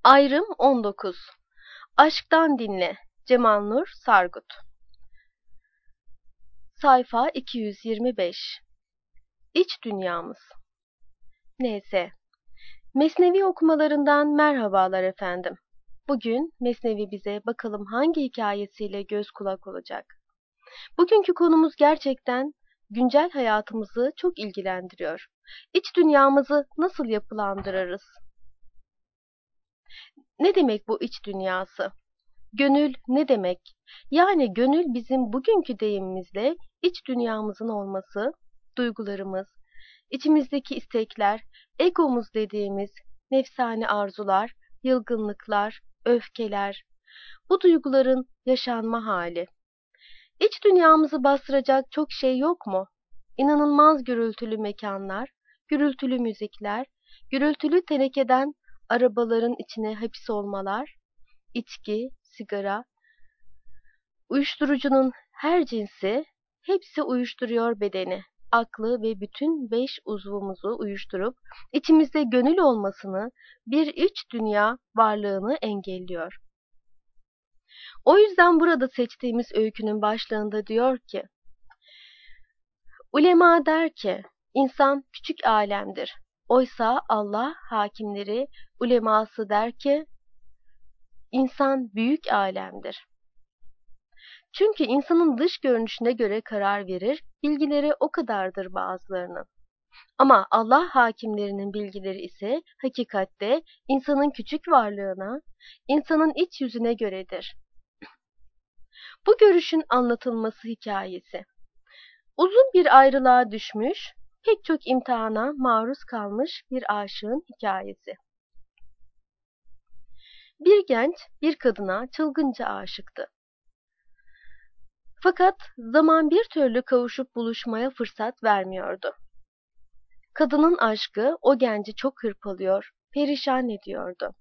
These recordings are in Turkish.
Ayrım 19. Aşktan dinle. Cemal Nur Sargut. Sayfa 225. İç dünyamız. Neyse. Mesnevi okumalarından merhabalar efendim. Bugün Mesnevi bize bakalım hangi hikayesiyle göz kulak olacak. Bugünkü konumuz gerçekten güncel hayatımızı çok ilgilendiriyor. İç dünyamızı nasıl yapılandırırız? Ne demek bu iç dünyası? Gönül ne demek? Yani gönül bizim bugünkü deyimimizle iç dünyamızın olması, duygularımız, içimizdeki istekler, egomuz dediğimiz nefsani arzular, yılgınlıklar, öfkeler, bu duyguların yaşanma hali. İç dünyamızı bastıracak çok şey yok mu? İnanılmaz gürültülü mekanlar, gürültülü müzikler, gürültülü tenekeden arabaların içine hapsolmalar, içki, sigara, uyuşturucunun her cinsi, hepsi uyuşturuyor bedeni, aklı ve bütün 5 uzvumuzu uyuşturup içimizde gönül olmasını, bir iç dünya varlığını engelliyor. O yüzden burada seçtiğimiz öykünün başlığında diyor ki, ulema der ki, insan küçük alemdir. Oysa Allah hakimleri, uleması der ki, insan büyük alemdir. Çünkü insanın dış görünüşüne göre karar verir, bilgileri o kadardır bazılarının. Ama Allah hakimlerinin bilgileri ise hakikatte insanın küçük varlığına, insanın iç yüzüne göredir. Bu görüşün anlatılması hikayesi. Uzun bir ayrılığa düşmüş, pek çok imtihana maruz kalmış bir aşığın hikayesi. Bir genç bir kadına çılgınca aşıktı. Fakat zaman bir türlü kavuşup buluşmaya fırsat vermiyordu. Kadının aşkı o genci çok hırpalıyor, perişan ediyordu.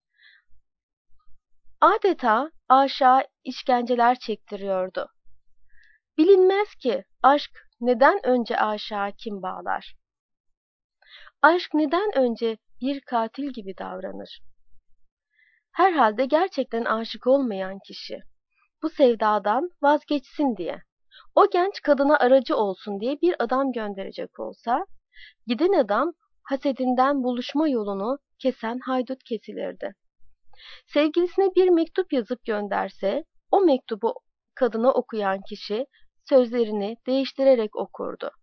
Adeta aşağı işkenceler çektiriyordu. Bilinmez ki aşk neden önce aşağı kim bağlar? Aşk neden önce bir katil gibi davranır? Herhalde gerçekten aşık olmayan kişi bu sevdadan vazgeçsin diye. O genç kadına aracı olsun diye bir adam gönderecek olsa, giden adam hasedinden buluşma yolunu kesen haydut kesilirdi. Sevgilisine bir mektup yazıp gönderse, o mektubu kadına okuyan kişi sözlerini değiştirerek okurdu.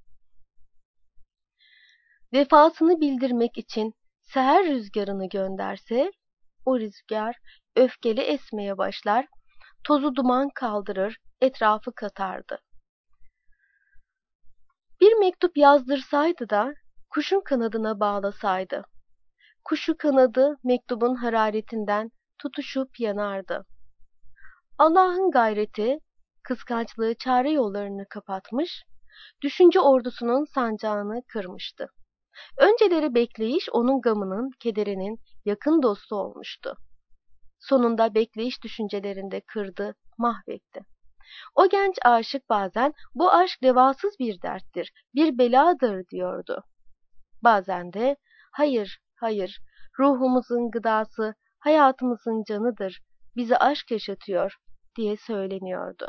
Vefasını bildirmek için seher rüzgarını gönderse, o rüzgar öfkeli esmeye başlar, tozu duman kaldırır, etrafı katardı. Bir mektup yazdırsaydı da kuşun kanadına bağlasaydı, kuşu kanadı mektubun hararetinden tutuşup yanardı. Allah'ın gayreti, kıskançlığı çare yollarını kapatmış, düşünce ordusunun sancağını kırmıştı. Önceleri bekleyiş onun gamının, kederinin yakın dostu olmuştu. Sonunda bekleyiş düşüncelerinde kırdı, mahvetti. O genç aşık bazen bu aşk devasız bir derttir, bir beladır diyordu. Bazen de hayır, hayır, ruhumuzun gıdası, hayatımızın canıdır, bizi aşk yaşatıyor diye söyleniyordu.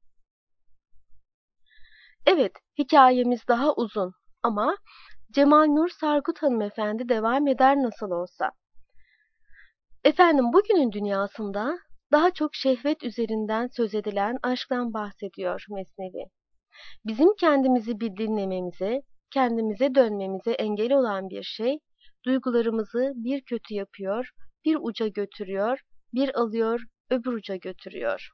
Evet, hikayemiz daha uzun ama Cemal Nur Sargut hanımefendi devam eder nasıl olsa. Efendim bugünün dünyasında daha çok şehvet üzerinden söz edilen aşktan bahsediyor Mesnevi. Bizim kendimizi bir dinlememize, kendimize dönmemize engel olan bir şey, duygularımızı bir kötü yapıyor, bir uca götürüyor, bir alıyor, öbür uca götürüyor.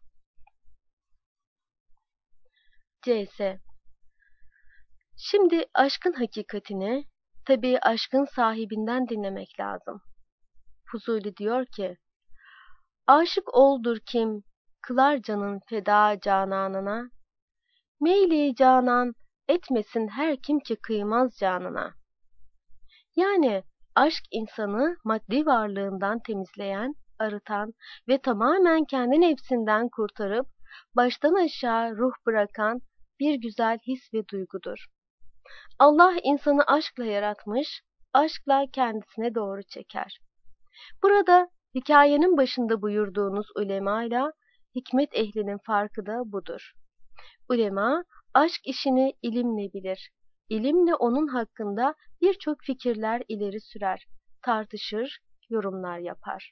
C.S. Şimdi aşkın hakikatini, tabii aşkın sahibinden dinlemek lazım. Fuzuli diyor ki, aşık oldur kim, kılar canın feda cananına, meyli canan etmesin her kim ki kıymaz canına. Yani aşk insanı maddi varlığından temizleyen, arıtan ve tamamen kendi nefsinden kurtarıp baştan aşağı ruh bırakan bir güzel his ve duygudur. Allah insanı aşkla yaratmış, aşkla kendisine doğru çeker. Burada hikayenin başında buyurduğunuz ulemayla hikmet ehlinin farkı da budur. Ulema, aşk işini ilimle bilir. İlimle onun hakkında birçok fikirler ileri sürer, tartışır, yorumlar yapar.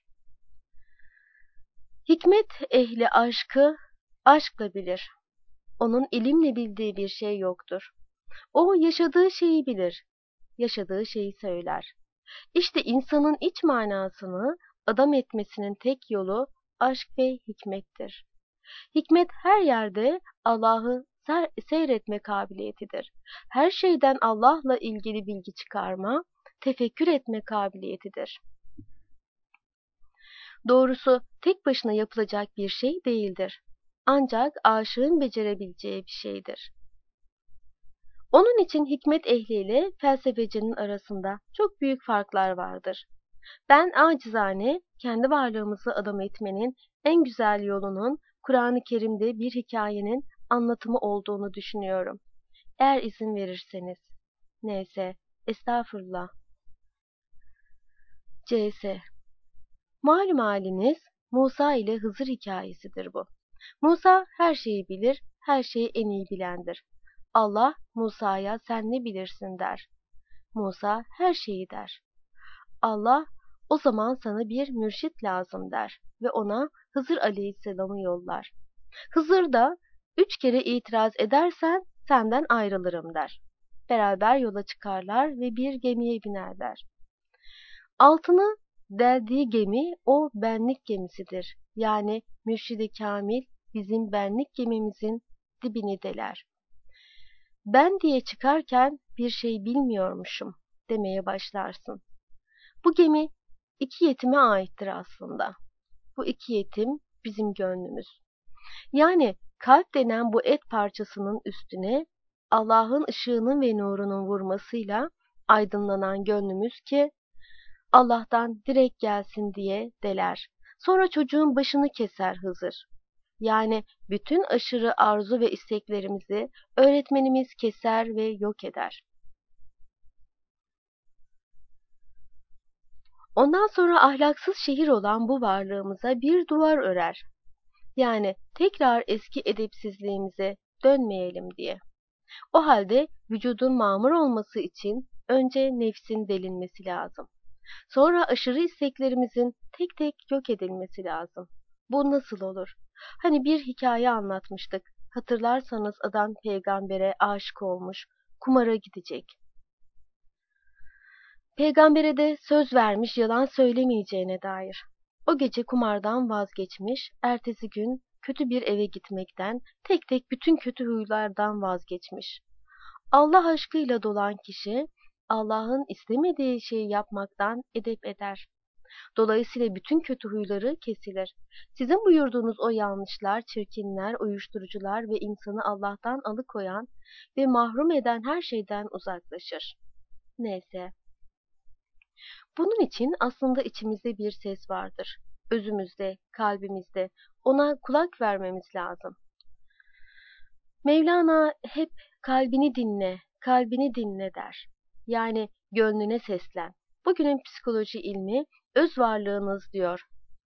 Hikmet ehli aşkı aşkla bilir. Onun ilimle bildiği bir şey yoktur. O yaşadığı şeyi bilir, yaşadığı şeyi söyler. İşte insanın iç manasını adam etmesinin tek yolu aşk ve hikmettir. Hikmet her yerde Allah'ı seyretme kabiliyetidir. Her şeyden Allah'la ilgili bilgi çıkarma, tefekkür etme kabiliyetidir. Doğrusu tek başına yapılacak bir şey değildir. Ancak aşığın becerebileceği bir şeydir. Onun için hikmet ehliyle felsefecinin arasında çok büyük farklar vardır. Ben acizane kendi varlığımızı adam etmenin en güzel yolunun Kur'an-ı Kerim'de bir hikayenin anlatımı olduğunu düşünüyorum. Eğer izin verirseniz. Neyse, estağfurullah. CS. Malum haliniz Musa ile Hızır hikayesidir bu. Musa her şeyi bilir, her şeyi en iyi bilendir. Allah Musa'ya sen ne bilirsin der. Musa her şeyi der. Allah o zaman sana bir mürşit lazım der ve ona Hızır Aleyhisselam'ı yollar. Hızır da 3 kere itiraz edersen senden ayrılırım der. Beraber yola çıkarlar ve bir gemiye binerler. Altını deldiği gemi o benlik gemisidir. Yani Mürşid-i Kamil bizim benlik gemimizin dibini deler. Ben diye çıkarken bir şey bilmiyormuşum demeye başlarsın. Bu gemi 2 yetime aittir aslında. Bu 2 yetim bizim gönlümüz. Yani kalp denen bu et parçasının üstüne Allah'ın ışığının ve nurunun vurmasıyla aydınlanan gönlümüz ki Allah'tan direkt gelsin diye deler. Sonra çocuğun başını keser Hızır. Yani bütün aşırı arzu ve isteklerimizi öğretmenimiz keser ve yok eder. Ondan sonra ahlaksız şehir olan bu varlığımıza bir duvar örer. Yani tekrar eski edepsizliğimize dönmeyelim diye. O halde vücudun mamur olması için önce nefsin delinmesi lazım. Sonra aşırı isteklerimizin tek tek yok edilmesi lazım. Bu nasıl olur? Hani bir hikaye anlatmıştık. Hatırlarsanız adam peygambere aşık olmuş, kumara gidecek. Peygambere de söz vermiş yalan söylemeyeceğine dair. O gece kumardan vazgeçmiş, ertesi gün kötü bir eve gitmekten, tek tek bütün kötü huylardan vazgeçmiş. Allah aşkıyla dolan kişi, Allah'ın istemediği şeyi yapmaktan edep eder. Dolayısıyla bütün kötü huyları kesilir. Sizin buyurduğunuz o yanlışlar, çirkinler, uyuşturucular ve insanı Allah'tan alıkoyan ve mahrum eden her şeyden uzaklaşır. Neyse. Bunun için aslında içimizde bir ses vardır. Özümüzde, kalbimizde. Ona kulak vermemiz lazım. Mevlana hep kalbini dinle, kalbini dinle der. Yani gönlüne seslen. Bugünün psikoloji ilmi öz varlığınız diyor.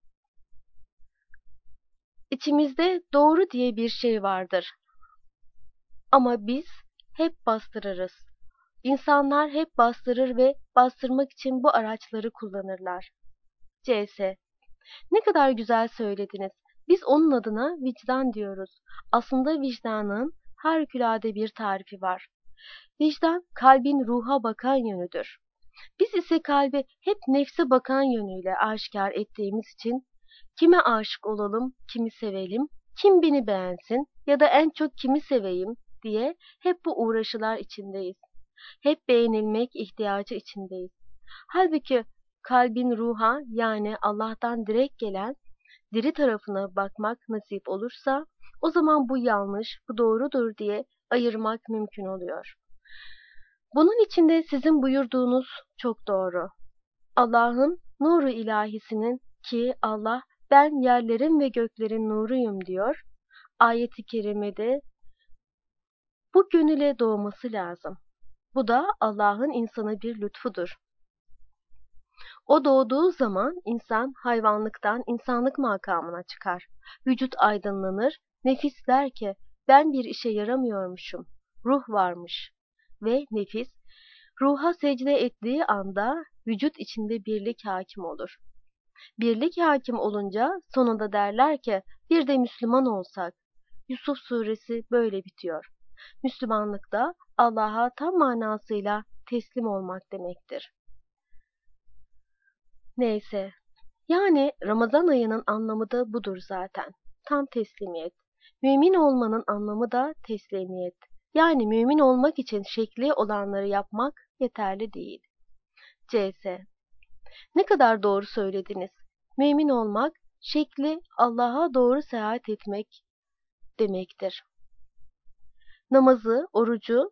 İçimizde doğru diye bir şey vardır. Ama biz hep bastırırız. İnsanlar hep bastırır ve bastırmak için bu araçları kullanırlar. CS. Ne kadar güzel söylediniz. Biz onun adına vicdan diyoruz. Aslında vicdanın harikulade bir tarifi var. Vicdan kalbin ruha bakan yönüdür. Biz ise kalbi hep nefse bakan yönüyle aşikar ettiğimiz için kime aşık olalım, kimi sevelim, kim beni beğensin ya da en çok kimi seveyim diye hep bu uğraşılar içindeyiz. Hep beğenilmek ihtiyacı içindeyiz. Halbuki kalbin ruha yani Allah'tan direkt gelen diri tarafına bakmak nasip olursa o zaman bu yanlış, bu doğrudur diye ayırmak mümkün oluyor. Bunun içinde sizin buyurduğunuz çok doğru. Allah'ın nuru ilahisinin ki Allah ben yerlerin ve göklerin nuruyum diyor. Ayet-i kerimede bu gönüle doğması lazım. Bu da Allah'ın insana bir lütfudur. O doğduğu zaman insan hayvanlıktan insanlık makamına çıkar. Vücut aydınlanır, nefis der ki ben bir işe yaramıyormuşum, ruh varmış. Ve nefis, ruha secde ettiği anda vücut içinde birlik hakim olur. Birlik hakim olunca sonunda derler ki bir de Müslüman olsak. Yusuf suresi böyle bitiyor. Müslümanlık da Allah'a tam manasıyla teslim olmak demektir. Neyse, yani Ramazan ayının anlamı da budur zaten. Tam teslimiyet. Mümin olmanın anlamı da teslimiyet. Yani mümin olmak için şekli olanları yapmak yeterli değil. CS. Ne kadar doğru söylediniz. Mümin olmak, şekli Allah'a doğru seyahat etmek demektir. Namazı, orucu,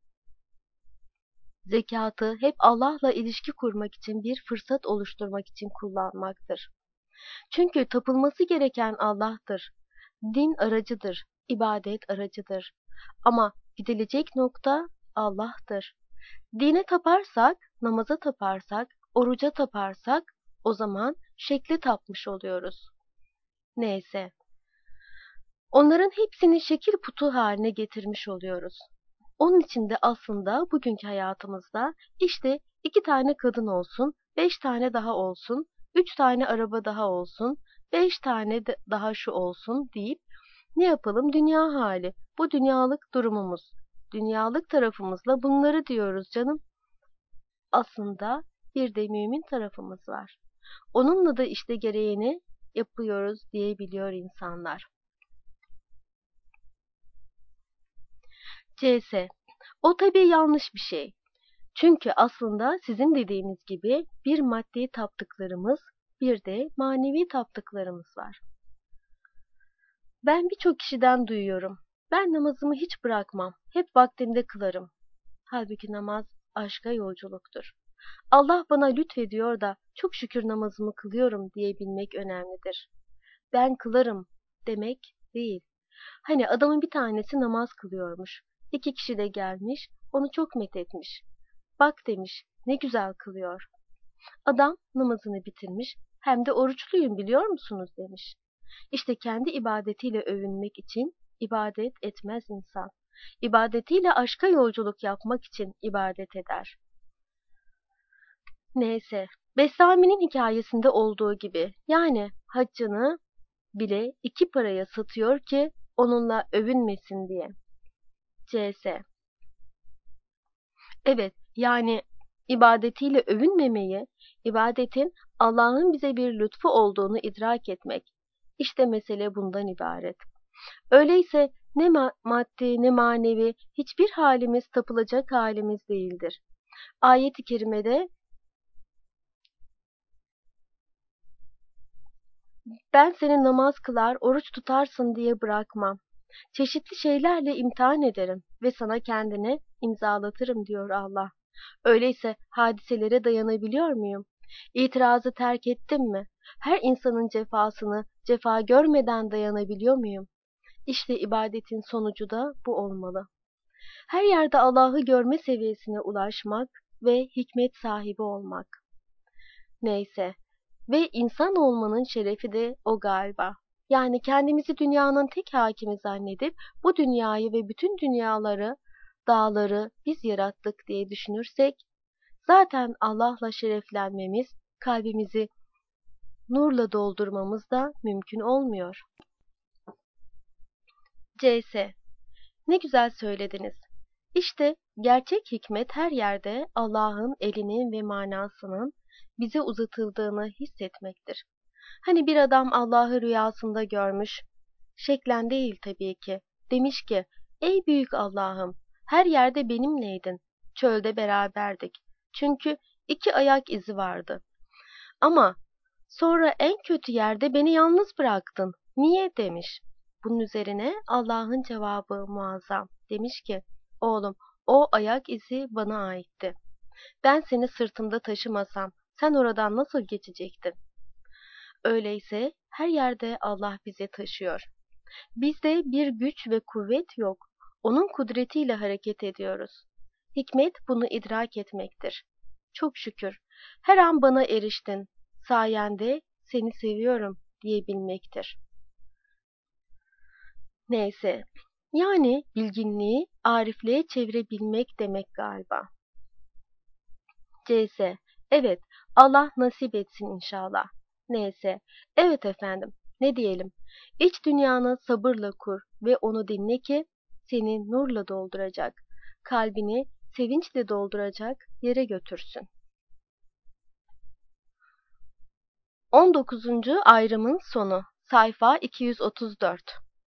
zekatı hep Allah'la ilişki kurmak için bir fırsat oluşturmak için kullanmaktır. Çünkü tapılması gereken Allah'tır. Din aracıdır, ibadet aracıdır. Ama gidilecek nokta Allah'tır. Dine taparsak, namaza taparsak, oruca taparsak o zaman şekli tapmış oluyoruz. Neyse. Onların hepsini şekil putu haline getirmiş oluyoruz. Onun için de aslında bugünkü hayatımızda işte 2 tane kadın olsun, 5 tane daha olsun, 3 tane araba daha olsun, 5 tane daha şu olsun deyip ne yapalım dünya hali, bu dünyalık durumumuz. Dünyalık tarafımızla bunları diyoruz canım. Aslında bir de mümin tarafımız var. Onunla da işte gereğini yapıyoruz diyebiliyor insanlar. CS. O tabii yanlış bir şey. Çünkü aslında sizin dediğiniz gibi bir maddi taptıklarımız, bir de manevi taptıklarımız var. Ben birçok kişiden duyuyorum. Ben namazımı hiç bırakmam, hep vaktinde kılarım. Halbuki namaz aşka yolculuktur. Allah bana lütfediyor da çok şükür namazımı kılıyorum diyebilmek önemlidir. Ben kılarım demek değil. Hani adamın bir tanesi namaz kılıyormuş. 2 kişi de gelmiş, onu çok methetmiş. Bak demiş, ne güzel kılıyor. Adam namazını bitirmiş, hem de oruçluyum biliyor musunuz demiş. İşte kendi ibadetiyle övünmek için ibadet etmez insan. İbadetiyle aşka yolculuk yapmak için ibadet eder. Neyse, Bestami'nin hikayesinde olduğu gibi, yani haccını bile 2 paraya satıyor ki onunla övünmesin diye. CS. Evet, yani ibadetiyle övünmemeyi, ibadetin Allah'ın bize bir lütfu olduğunu idrak etmek. İşte mesele bundan ibaret. Öyleyse ne maddi ne manevi hiçbir halimiz tapılacak halimiz değildir. Ayet-i kerimede ben seni namaz kılar, oruç tutarsın diye bırakmam. Çeşitli şeylerle imtihan ederim ve sana kendini imzalatırım diyor Allah. Öyleyse hadiselere dayanabiliyor muyum? İtirazı terk ettim mi? Her insanın cefasını cefa görmeden dayanabiliyor muyum? İşte ibadetin sonucu da bu olmalı. Her yerde Allah'ı görme seviyesine ulaşmak ve hikmet sahibi olmak. Neyse. Ve insan olmanın şerefi de o galiba. Yani kendimizi dünyanın tek hakimi zannedip bu dünyayı ve bütün dünyaları, dağları biz yarattık diye düşünürsek, zaten Allah'la şereflenmemiz, kalbimizi nurla doldurmamız da mümkün olmuyor. CS. Ne güzel söylediniz. İşte gerçek hikmet her yerde Allah'ın elinin ve manasının bize uzatıldığını hissetmektir. Hani bir adam Allah'ı rüyasında görmüş, şeklen değil tabii ki, demiş ki, ey büyük Allah'ım, her yerde benimleydin, çölde beraberdik. Çünkü 2 ayak izi vardı. Ama sonra en kötü yerde beni yalnız bıraktın. Niye demiş. Bunun üzerine Allah'ın cevabı muazzam. Demiş ki, oğlum o ayak izi bana aitti. Ben seni sırtımda taşımasam sen oradan nasıl geçecektin? Öyleyse her yerde Allah bizi taşıyor. Bizde bir güç ve kuvvet yok. Onun kudretiyle hareket ediyoruz. Hikmet bunu idrak etmektir. Çok şükür Her an bana eriştin. Sayende seni seviyorum diyebilmektir. Neyse. Yani bilginliği arifliğe çevirebilmek demek galiba. CS. Evet, Allah nasip etsin inşallah. NS. Evet efendim, ne diyelim? İç dünyanı sabırla kur ve onu dinle ki seni nurla dolduracak, kalbini sevinçle dolduracak yere götürsün. 19. ayrımın sonu. Sayfa 234.